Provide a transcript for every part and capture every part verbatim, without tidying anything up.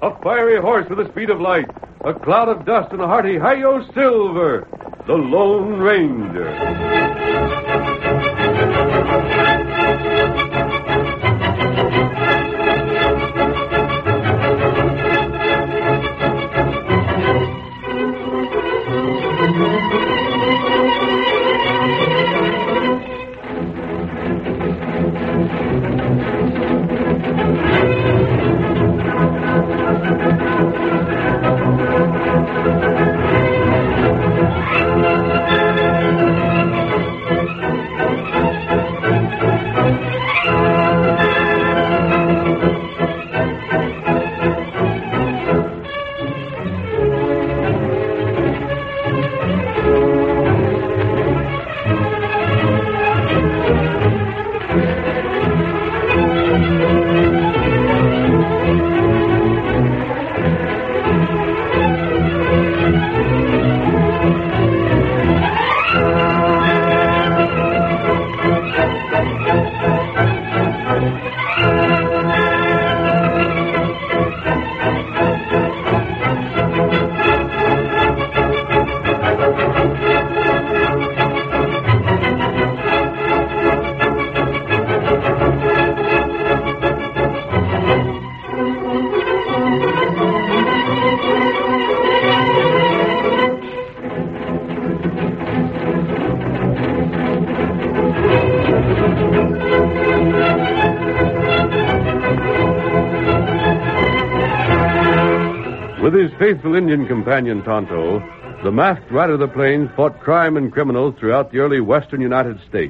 A fiery horse with the speed of light. A cloud of dust and a hearty Hi-Yo Silver. The Lone Ranger. With his faithful Indian companion, Tonto, the masked rider of the plains fought crime and criminals throughout the early western United States.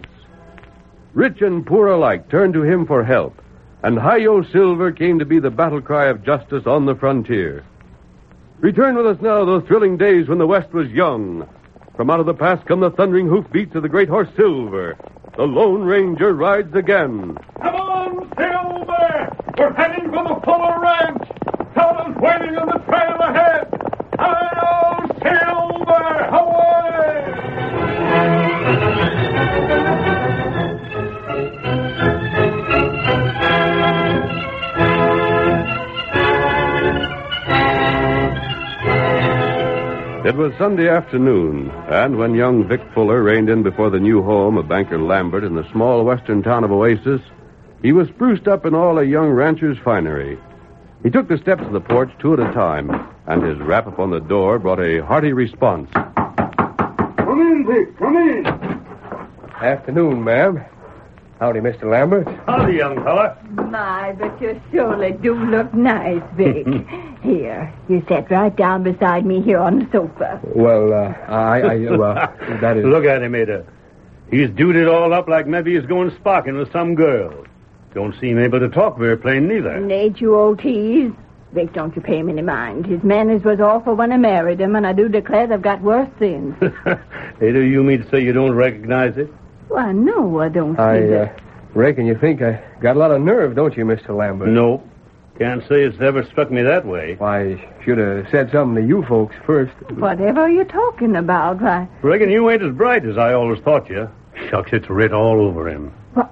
Rich and poor alike turned to him for help, and Hi-Yo Silver came to be the battle cry of justice on the frontier. Return with us now those thrilling days when the West was young. From out of the past come the thundering hoofbeats of the great horse Silver. The Lone Ranger rides again. Come on, Silver! We're heading for the Fuller Ranch! Tonto's waiting on the trail ahead! Hi-Yo Silver! Away! It was Sunday afternoon, and when young Vic Fuller reined in before the new home of banker Lambert in the small western town of Oasis, he was spruced up in all a young rancher's finery. He took the steps of the porch two at a time, and his rap upon the door brought a hearty response. Come in, Vic, come in. Afternoon, ma'am. Howdy, Mister Lambert. Howdy, young fella. My, but you surely do look nice, Vic. Here, you sit right down beside me here on the sofa. Well, uh, I, I, uh, that is... Look at him, Ada. He's duded all up like maybe he's going sparking with some girl. Don't seem able to talk very plain, neither. Nate, you old tease. Vic, don't you pay him any mind. His manners was awful when I married him, and I do declare they've got worse since. Ada, you mean to say you don't recognize it? Why, no, I don't see I, that. uh, reckon you think I got a lot of nerve, don't you, Mister Lambert? No. Can't say it's ever struck me that way. Why, should have said something to you folks first. Whatever are you talking about? Why, Reckon you ain't as bright as I always thought you. Shucks, it's writ all over him.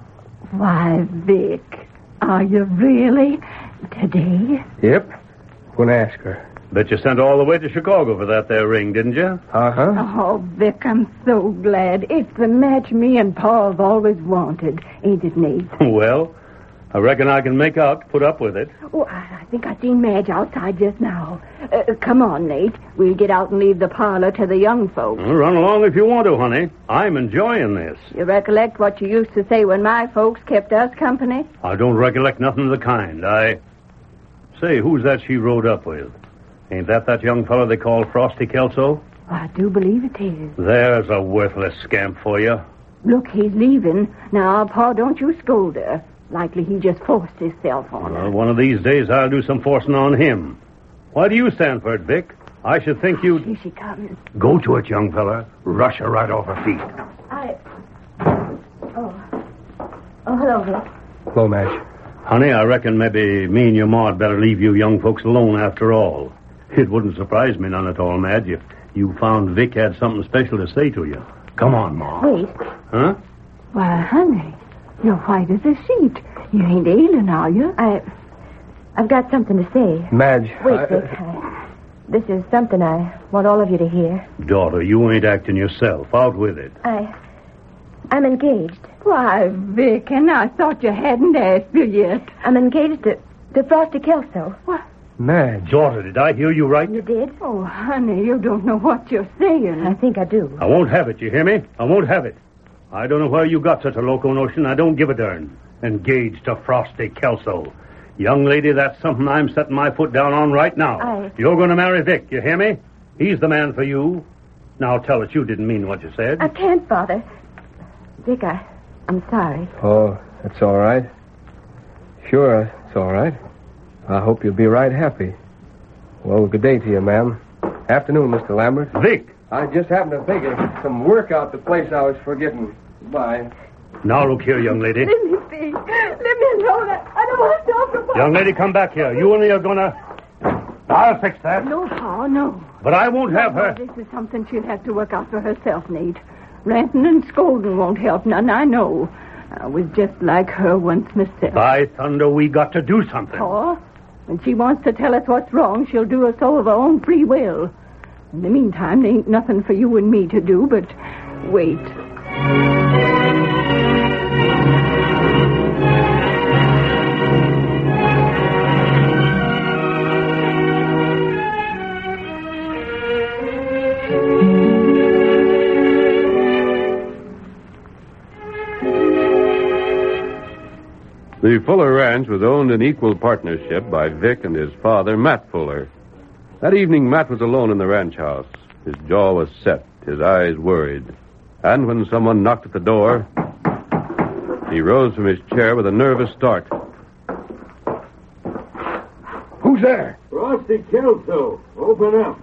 why, Vic, are you really? Today? Yep. Gonna ask her. Bet you sent all the way to Chicago for that there ring, didn't you? Uh-huh. Oh, Vic, I'm so glad. It's the match me and Paul's always wanted. Ain't it, Nate? Well, I reckon I can make out to put up with it. Oh, I, I think I seen Madge outside just now. Uh, come on, Nate. We'll get out and leave the parlor to the young folks. Well, run along if you want to, honey. I'm enjoying this. You recollect what you used to say when my folks kept us company? I don't recollect nothing of the kind. I... Say, who's that she rode up with? Ain't that that young fellow they call Frosty Kelso? I do believe it is. There's a worthless scamp for you. Look, he's leaving. Now, Pa, don't you scold her. Likely he just forced himself on her. Well, one of these days I'll do some forcing on him. Why do you stand for it, Vic? I should think you'd... Here she comes. Go to it, young fella. Rush her right off her feet. I... Oh. Oh, hello, Vic. Hello, Madge. Honey, I reckon maybe me and your ma had better leave you young folks alone after all. It wouldn't surprise me none at all, Madge, if you found Vic had something special to say to you. Come on, Ma. Wait. Huh? Why, honey, you're white as a sheet. You ain't ailing, are you? I... I've got something to say. Madge. Wait, I- Vic. I, this is something I want all of you to hear. Daughter, you ain't acting yourself. Out with it. I... I'm engaged. Why, Vic, and I thought you hadn't asked me yet. I'm engaged to, to Frosty Kelso. What? Madge. Daughter, did I hear you right? You did? Oh, honey, you don't know what you're saying. I think I do. I won't have it, you hear me? I won't have it. I don't know where you got such a loco notion. I don't give a darn. Engaged to Frosty Kelso. Young lady, that's something I'm setting my foot down on right now. I- You're going to marry Vic, you hear me? He's the man for you. Now tell us you didn't mean what you said. I can't, Father. Vic, I, I'm sorry. Oh, that's all right. Sure, it's all right. I hope you'll be right happy. Well, good day to you, ma'am. Afternoon, Mister Lambert. Vic! I just happened to think of some work out the place I was forgetting. Goodbye. Now look here, young lady. Let me see. Let me alone. I don't want to talk about Young lady, come back here. You and me are gonna... I'll fix that. No, Pa, no. But I won't have No, her. This is something she'll have to work out for herself, Nate. Ranting and scolding won't help none, I know. I was just like her once myself. By thunder, we got to do something. Pa, when she wants to tell us what's wrong, she'll do it so of her own free will. In the meantime, there ain't nothing for you and me to do but wait. The Fuller Ranch was owned in equal partnership by Vic and his father, Matt Fuller. That evening, Matt was alone in the ranch house. His jaw was set, his eyes worried. And when someone knocked at the door, he rose from his chair with a nervous start. Who's there? Frosty Kelso, open up.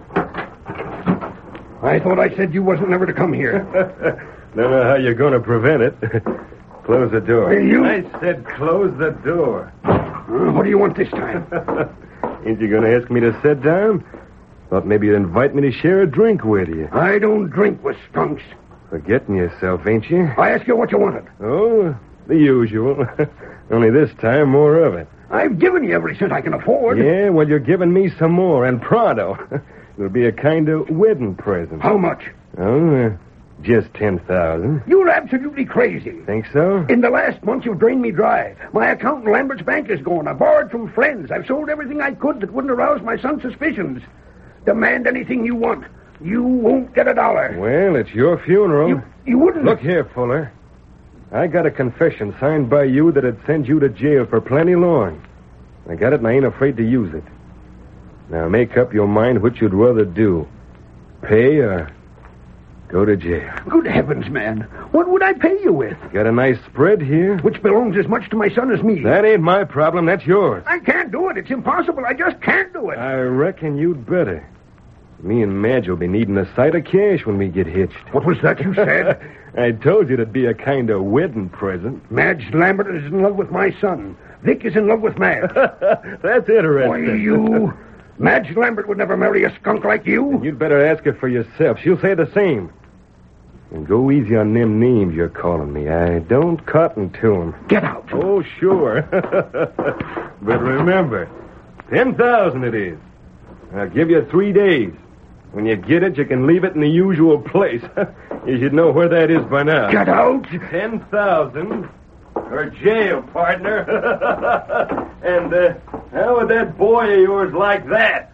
I thought I said you wasn't never to come here. Don't know how you're going to prevent it. Close the door. Hey, you- I said close the door. Uh, what do you want this time? Ain't you going to ask me to sit down? Thought maybe you'd invite me to share a drink with you. I don't drink with skunks. Forgetting yourself, ain't you? I asked you what you wanted. Oh, the usual. Only this time, more of it. I've given you every cent I can afford. Yeah, well, you're giving me some more, and pronto. It'll be a kind of wedding present. How much? Oh, uh, just ten thousand. You're absolutely crazy. Think so? In the last month, you've drained me dry. My account in Lambert's bank is gone. I borrowed from friends. I've sold everything I could that wouldn't arouse my son's suspicions. Demand anything you want. You won't get a dollar. Well, it's your funeral. You, you wouldn't... Look here, Fuller. I got a confession signed by you that'd send you to jail for plenty long. I got it and I ain't afraid to use it. Now make up your mind what you'd rather do. Pay or go to jail. Good heavens, man. What would I pay you with? Got a nice spread here? Which belongs as much to my son as me. That ain't my problem, that's yours. I can't do it. It's impossible. I just can't do it. I reckon you'd better. Me and Madge will be needing a sight of cash when we get hitched. What was that you said? I told you it'd be a kind of wedding present. Madge Lambert is in love with my son. Vic is in love with Madge. That's interesting. Why, you... Madge Lambert would never marry a skunk like you. You'd better ask her for yourself. She'll say the same. And go easy on them names you're calling me. I don't cotton to 'em. Get out. Oh, sure. But remember, ten thousand it is. I'll give you three days. When you get it, you can leave it in the usual place. You should know where that is by now. Get out. Ten thousand or jail, partner. And uh, how would that boy of yours like that?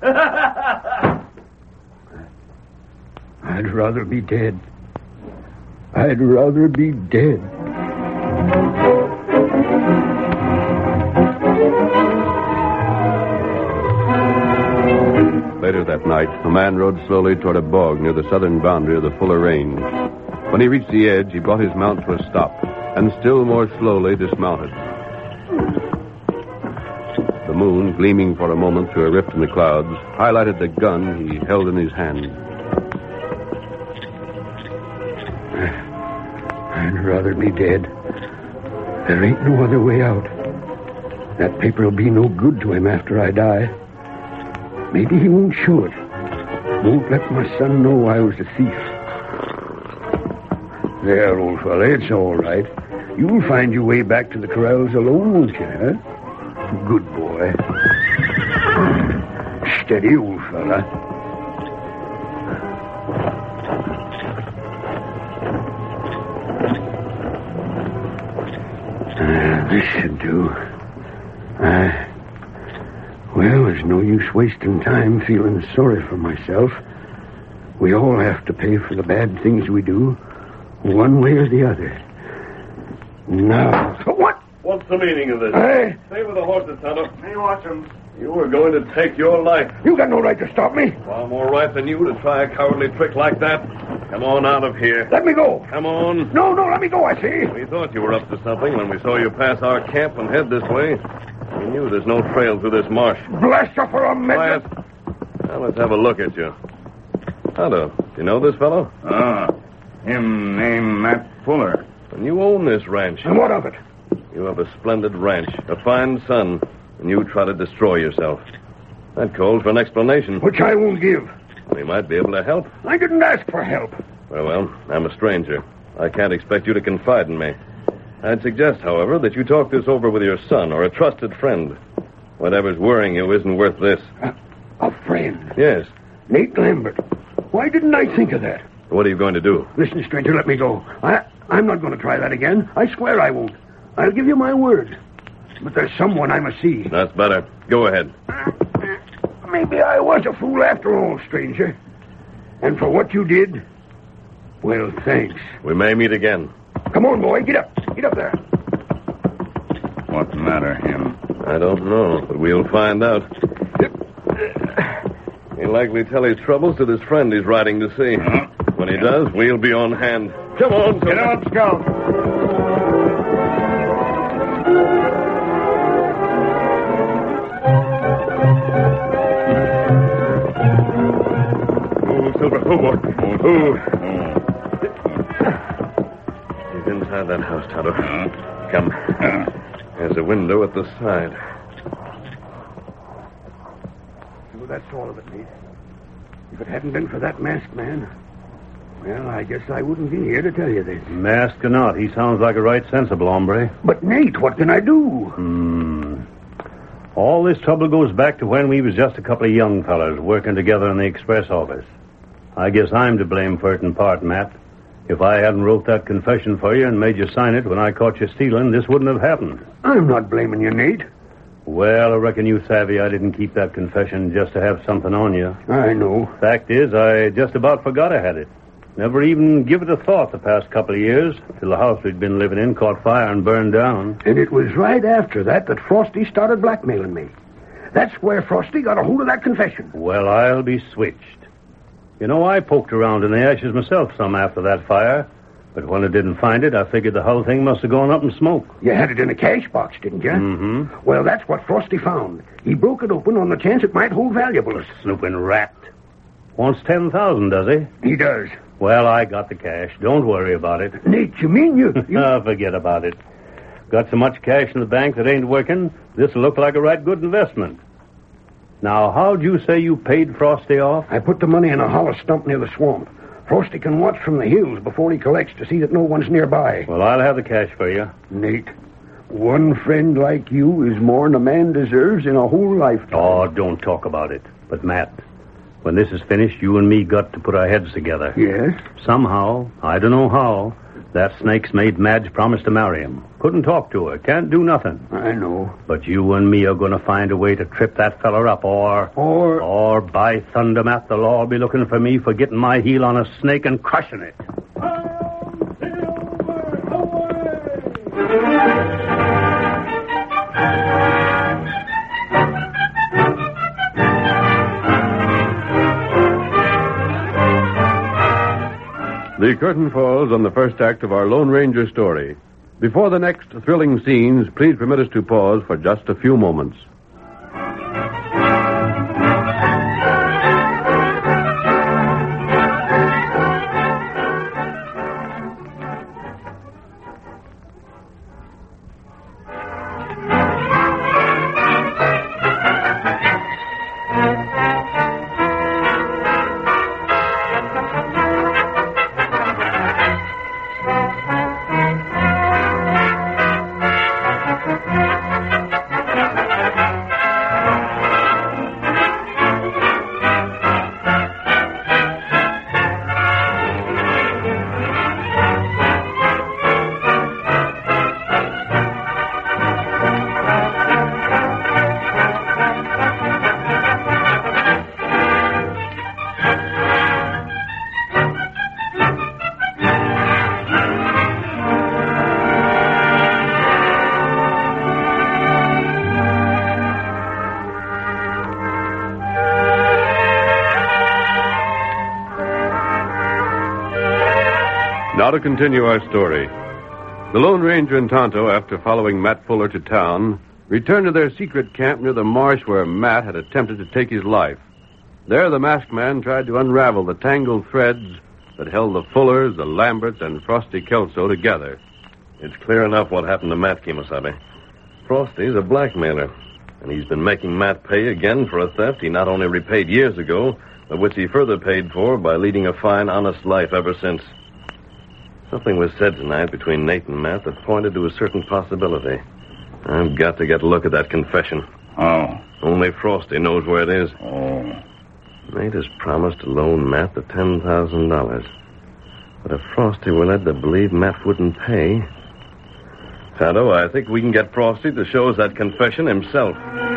I'd rather be dead. I'd rather be dead. Later that night, a man rode slowly toward a bog near the southern boundary of the Fuller Range. When he reached the edge, he brought his mount to a stop and still more slowly dismounted. The moon, gleaming for a moment through a rift in the clouds, highlighted the gun he held in his hand. I'd rather be dead. There ain't no other way out. That paper'll be no good to him after I die. Maybe he won't show it. Won't let my son know I was a thief. There, old fella, it's all right. You'll find your way back to the corrals alone, won't you, huh? Good boy. Steady, old fella. Uh, this should do. Uh, well, there's no use wasting time feeling sorry for myself. We all have to pay for the bad things we do, one way or the other. Now... What? What's the meaning of this? Hey? Stay with the horses, Tonto. Me watch him. You were going to take your life. You got no right to stop me. Far more right than you to try a cowardly trick like that. Come on out of here. Let me go. Come on. No, no, let me go, I say. We thought you were up to something when we saw you pass our camp and head this way. We knew there's no trail through this marsh. Bless you for a Quiet. minute. Now let's have a look at you. Tonto, do you know this fellow? Ah, him named Matt Fuller. And you own this ranch. And what of it? You have a splendid ranch, a fine son, and you try to destroy yourself. That calls for an explanation. Which I won't give. We might be able to help. I didn't ask for help. Very well, I'm a stranger. I can't expect you to confide in me. I'd suggest, however, that you talk this over with your son or a trusted friend. Whatever's worrying you isn't worth this. A, a friend? Yes. Nate Lambert. Why didn't I think of that? What are you going to do? Listen, stranger, let me go. I, I'm not going to try that again. I swear I won't. I'll give you my word. But there's someone I must see. That's better. Go ahead. Maybe I was a fool after all, stranger. And for what you did, well, thanks. We may meet again. Come on, boy. Get up. Get up there. What the matter, him? I don't know, but we'll find out. He'll likely tell his troubles to this friend he's riding to see. Huh? When he does, we'll be on hand. Come on, Get up, Scout. Move, Silver. Move, boy. Move. He's inside that house, Tonto. Uh, Come. uh. There's a window at the side. Well, that's all of it, Nate. If it hadn't been for that masked man, well, I guess I wouldn't be here to tell you this. Masked or not, he sounds like a right sensible hombre. But, Nate, what can I do? Hmm. All this trouble goes back to when we was just a couple of young fellas working together in the express office. I guess I'm to blame for it in part, Matt. If I hadn't wrote that confession for you and made you sign it when I caught you stealing, this wouldn't have happened. I'm not blaming you, Nate. Well, I reckon you savvy I didn't keep that confession just to have something on you. I know. Fact is, I just about forgot I had it. Never even give it a thought the past couple of years, till the house we'd been living in caught fire and burned down. And it was right after that that Frosty started blackmailing me. That's where Frosty got a hold of that confession. Well, I'll be switched. You know, I poked around in the ashes myself some after that fire, but when I didn't find it, I figured the whole thing must have gone up in smoke. You had it in a cash box, didn't you? Mm-hmm. Well, that's what Frosty found. He broke it open on the chance it might hold valuables. Snooping rat. Wants ten thousand, does he? He does. Well, I got the cash. Don't worry about it. Nate, you mean you... you... Oh, forget about it. Got so much cash in the bank that ain't working, this'll look like a right good investment. Now, how'd you say you paid Frosty off? I put the money in a hollow stump near the swamp. Frosty can watch from the hills before he collects to see that no one's nearby. Well, I'll have the cash for you. Nate, one friend like you is more than a man deserves in a whole lifetime. Oh, don't talk about it. But, Matt, when this is finished, you and me got to put our heads together. Yes? Somehow, I don't know how, that snake's made Madge promise to marry him. Couldn't talk to her, can't do nothing. I know. But you and me are going to find a way to trip that feller up, or... Or... Or, by thunder, Matt, they'll all be looking for me for getting my heel on a snake and crushing it. The curtain falls on the first act of our Lone Ranger story. Before the next thrilling scenes, please permit us to pause for just a few moments. to continue our story. The Lone Ranger and Tonto, after following Matt Fuller to town, returned to their secret camp near the marsh where Matt had attempted to take his life. There, the masked man tried to unravel the tangled threads that held the Fullers, the Lamberts, and Frosty Kelso together. It's clear enough what happened to Matt, Kemosabe. Frosty's a blackmailer, and he's been making Matt pay again for a theft he not only repaid years ago, but which he further paid for by leading a fine, honest life ever since. Something was said tonight between Nate and Matt that pointed to a certain possibility. I've got to get a look at that confession. Oh. Only Frosty knows where it is. Oh. Nate has promised to loan Matt the ten thousand dollars. But if Frosty were led to believe Matt wouldn't pay... Tonto, I think we can get Frosty to show us that confession himself.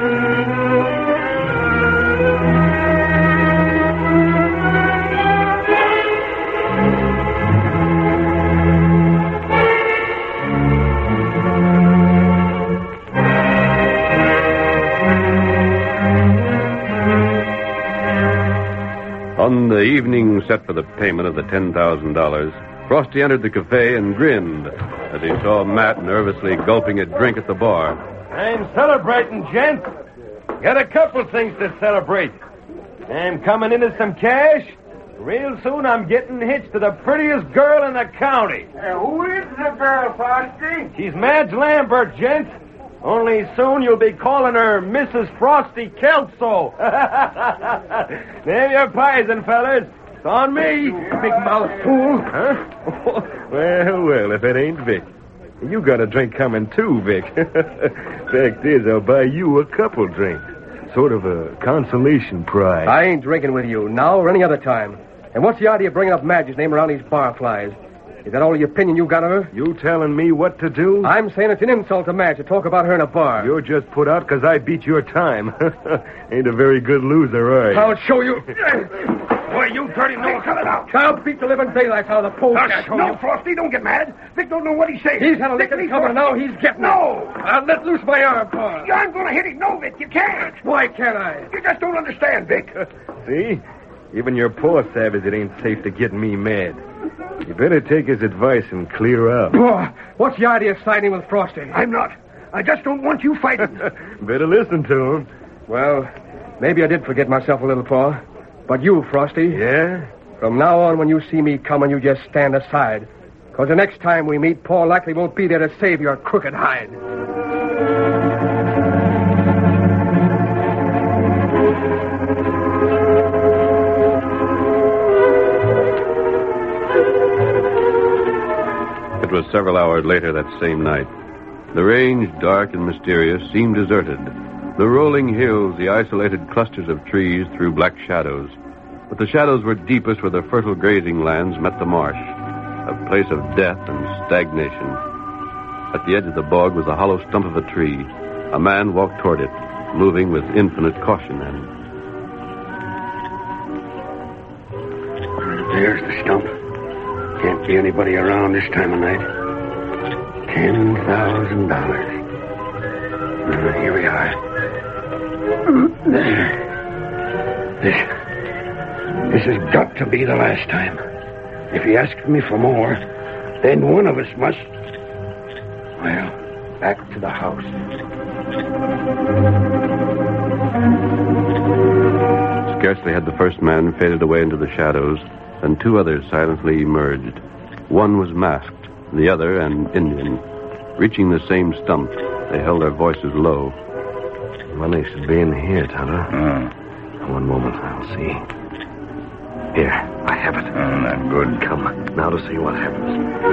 On the evening set for the payment of the ten thousand dollars, Frosty entered the cafe and grinned as he saw Matt nervously gulping a drink at the bar. I'm celebrating, gents. Got a couple things to celebrate. I'm coming into some cash. Real soon I'm getting hitched to the prettiest girl in the county. Uh, who is the girl, Frosty? She's Madge Lambert, gents. Only soon you'll be calling her Missus Frosty Kelso. Name your poison, fellas. It's on me. Big mouth fool. Huh? Well, well, if it ain't Vic. You got a drink coming too, Vic. Fact is, I'll buy you a couple drinks. Sort of a consolation prize. I ain't drinking with you now or any other time. And what's the idea of bringing up Madge's name around these barflies? Is that all the opinion you got of her? You telling me what to do? I'm saying it's an insult to Madge to talk about her in a bar. You're just put out because I beat your time. Ain't a very good loser, are you? I'll show you. Boy, you dirty no coming out. I'll beat the living daylights out of the post. No, Frosty, don't get mad. Vic don't know what he's saying. He's had a lick at cover, now he's getting No. it. I'll let loose my arm, Paul. I'm going to hit him. No, Vic, you can't. Why can't I? You just don't understand, Vic. See? Even your poor savage, it ain't safe to get me mad. You better take his advice and clear up. Boy, what's the idea of siding with Frosty? I'm not. I just don't want you fighting. Better listen to him. Well, maybe I did forget myself a little, Paul. But you, Frosty. Yeah? From now on, when you see me coming, you just stand aside. Because the next time we meet, Paul likely won't be there to save your crooked hide. It was several hours later that same night. The range, dark and mysterious, seemed deserted. The rolling hills, the isolated clusters of trees, threw black shadows. But the shadows were deepest where the fertile grazing lands met the marsh, a place of death and stagnation. At the edge of the bog was the hollow stump of a tree. A man walked toward it, moving with infinite caution and... There's the stump. Can't be anybody around this time of night. Ten thousand dollars. Uh, here we are. There. This, this has got to be the last time. If he asks me for more, then one of us must... Well, back to the house. Scarcely had the first man faded away into the shadows, and two others silently emerged. One was masked, the other an Indian. Reaching the same stump, they held their voices low. Money should be in here, Tonto. Uh, One moment, I'll see. Here, I have it. uh, not good. Come, now to see what happens.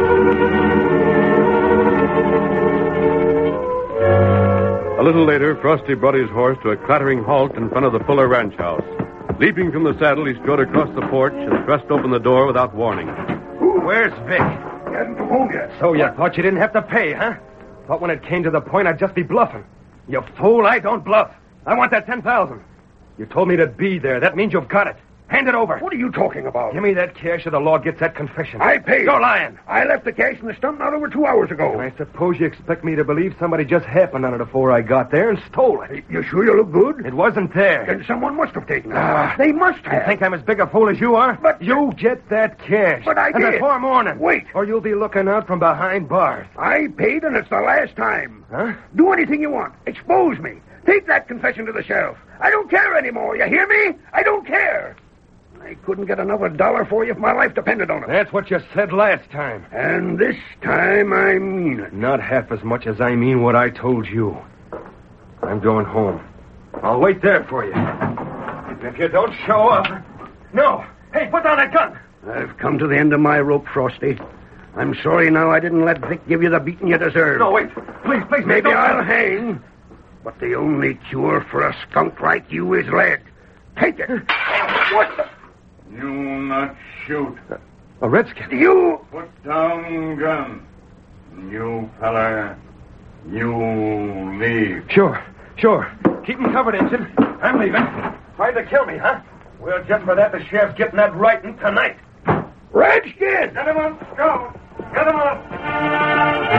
A little later, Frosty brought his horse to a clattering halt in front of the Fuller ranch house. Leaping from the saddle, he strode across the porch and thrust open the door without warning. Where's Vic? He hasn't come home yet. So you thought you didn't have to pay, huh? Thought when it came to the point, I'd just be bluffing. You fool, I don't bluff. I want that ten thousand. You told me to be there. That means you've got it. Hand it over. What are you talking about? Give me that cash or the law gets that confession. I paid. You're lying. I left the cash in the stump not over two hours ago. I suppose you expect me to believe somebody just happened on it before I got there and stole it. You sure you look good? It wasn't there. Then someone must have taken it. Ah. They must have. You think I'm as big a fool as you are? But- you get that cash. But I and did. before morning. Wait. Or you'll be looking out from behind bars. I paid, and it's the last time. Huh? Do anything you want. Expose me. Take that confession to the sheriff. I don't care anymore. You hear me? I don't care. I couldn't get another dollar for you if my life depended on it. That's what you said last time. And this time I mean it. Not half as much as I mean what I told you. I'm going home. I'll wait there for you. If you don't show up... No! Hey, put down that gun! I've come to the end of my rope, Frosty. I'm sorry now I didn't let Vic give you the beating you deserve. No, wait. Please, please, Maybe don't... I'll hang. But the only cure for a skunk like you is lead. Take it. What the... You not shoot. A redskin. You... Put down gun. You fella, you leave. Sure, sure. Keep him covered, Ensign. I'm leaving. Tried to kill me, huh? Well, just for that, the sheriff's getting that writing tonight. Redskin! Get him up, go. Get him up.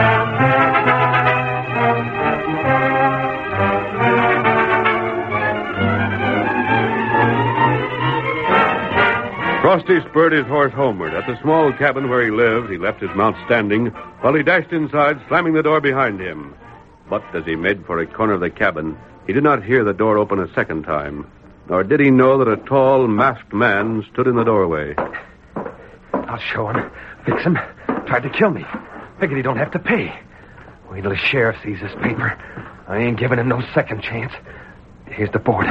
Frosty spurred his horse homeward. At the small cabin where he lived, he left his mount standing while he dashed inside, slamming the door behind him. But as he made for a corner of the cabin, he did not hear the door open a second time, nor did he know that a tall, masked man stood in the doorway. I'll show him. Fix him. Tried to kill me. Figured he don't have to pay. Wait till the sheriff sees this paper. I ain't giving him no second chance. Here's the board.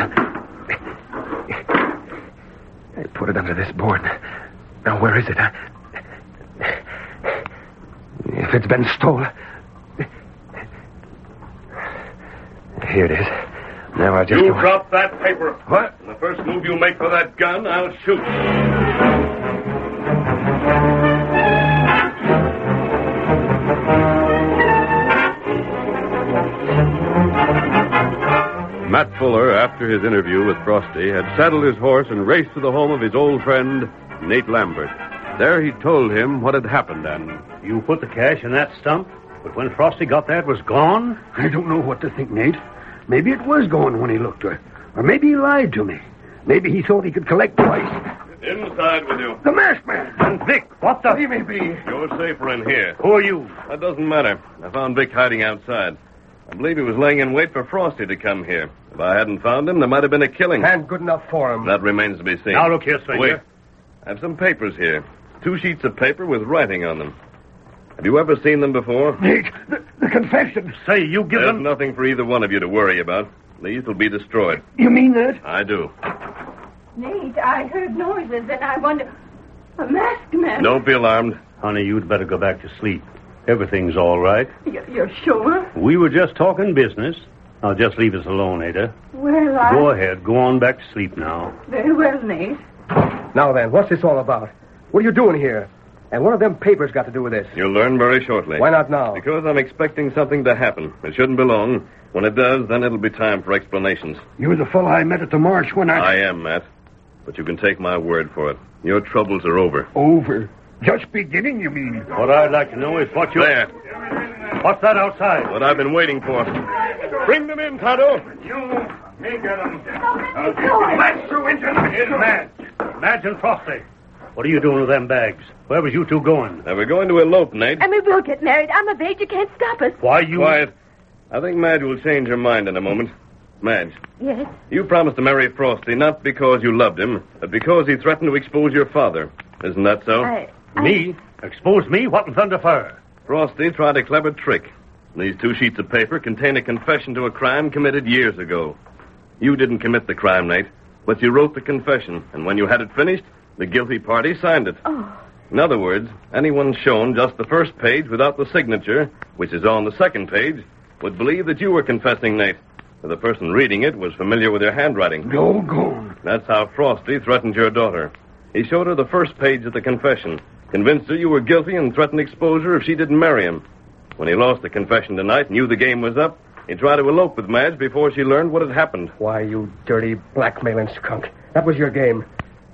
I put it under this board. Now, where is it? Huh? If it's been stolen... Here it is. Now I just... You go... drop that paper. What? And the first move you make for that gun, I'll shoot. Matt Fuller, after his interview with Frosty, had saddled his horse and raced to the home of his old friend, Nate Lambert. There he told him what had happened, and... You put the cash in that stump, but when Frosty got there, it was gone? I don't know what to think, Nate. Maybe it was gone when he looked to it. Or maybe he lied to me. Maybe he thought he could collect twice. Inside with you. The masked man! And Vic, what the... He may be. You're safer in here. Who are you? That doesn't matter. I found Vic hiding outside. I believe he was laying in wait for Frosty to come here. If I hadn't found him, there might have been a killing. And good enough for him. That remains to be seen. Now, look here, stranger. Wait. I have some papers here. Two sheets of paper with writing on them. Have you ever seen them before? Nate, the, the confession. Say, you give There's them... nothing for either one of you to worry about. These will be destroyed. You mean that? I do. Nate, I heard noises and I wonder... A masked man. Don't be alarmed. Honey, you'd better go back to sleep. Everything's all right. You're, you're sure? We were just talking business. Now, just leave us alone, Ada. Well, I... Go ahead. Go on back to sleep now. Very well, Nate. Now then, what's this all about? What are you doing here? And what have them papers got to do with this? You'll learn very shortly. Why not now? Because I'm expecting something to happen. It shouldn't be long. When it does, then it'll be time for explanations. You're the fellow I met at the march when I... I am, Matt. But you can take my word for it. Your troubles are over. Over. Just beginning, you mean? What I'd like to know is what you... There. What's that outside? What I've been waiting for. Bring them in, Tonto. You, me get him. Let's go into Here's Madge. Madge and Frosty. What are you doing with them bags? Where was you two going? Now, we're going to elope, Nate. And we will get married. I'm of age. You can't stop us. Why, you... Quiet. I think Madge will change her mind in a moment. Madge, Yes? you promised to marry Frosty not because you loved him, but because he threatened to expose your father. Isn't that so? I... Me? Expose me? What in thunder fire? Frosty tried a clever trick. These two sheets of paper contain a confession to a crime committed years ago. You didn't commit the crime, Nate, but you wrote the confession, and when you had it finished, the guilty party signed it. Oh. In other words, anyone shown just the first page without the signature, which is on the second page, would believe that you were confessing, Nate. For the person reading it was familiar with your handwriting. Doggone. That's how Frosty threatened your daughter. He showed her the first page of the confession, convinced her you were guilty, and threatened exposure if she didn't marry him. When he lost the confession tonight, knew the game was up, he tried to elope with Madge before she learned what had happened. Why, you dirty blackmailing skunk. That was your game.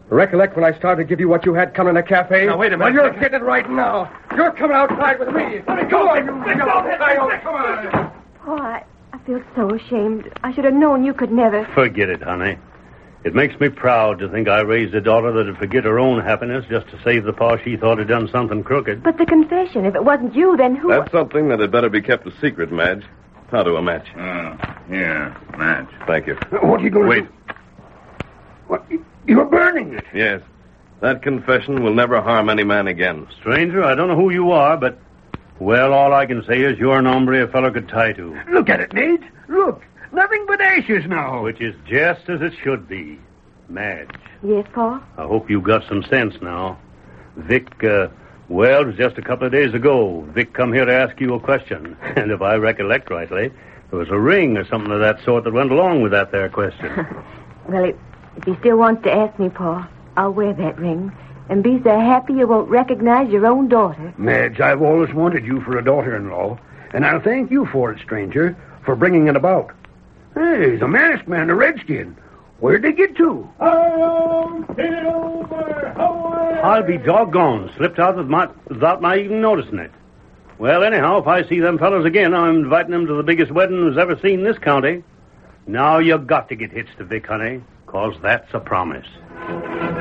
Recollect when I started to give you what you had coming in the cafe? Now, wait a minute. Well, you're getting it right now. You're coming outside with me. Let me go. on, you yellow coyote. Come on. Oh, I, I feel so ashamed. I should have known you could never. Forget it, honey. It makes me proud to think I raised a daughter that'd forget her own happiness just to save the pa she thought had done something crooked. But the confession, if it wasn't you, then who... That's something that had better be kept a secret, Madge. How do a match? Uh, here, match. Thank you. What are you going to Wait. do? What? You're burning it. Yes. That confession will never harm any man again. Stranger, I don't know who you are, but... Well, all I can say is you're an hombre a fellow could tie to. Look at it, Nate. Look. Nothing but ashes now. Which is just as it should be. Madge. Yes, Pa? I hope you've got some sense now. Vic, uh, well, it was just a couple of days ago. Vic come here to ask you a question. And if I recollect rightly, there was a ring or something of that sort that went along with that there question. Well, if, if he still wants to ask me, Pa, I'll wear that ring and be so happy you won't recognize your own daughter. Madge, I've always wanted you for a daughter-in-law, and I'll thank you for it, stranger, for bringing it about. Hey, the masked man, the redskin. Where'd they get to? I'll Silver! I'll be doggone. Slipped out with my, without my even noticing it. Well, anyhow, if I see them fellows again, I'm inviting them to the biggest wedding who's ever seen in this county. Now you got to get hitched to Vic, honey, 'cause that's a promise.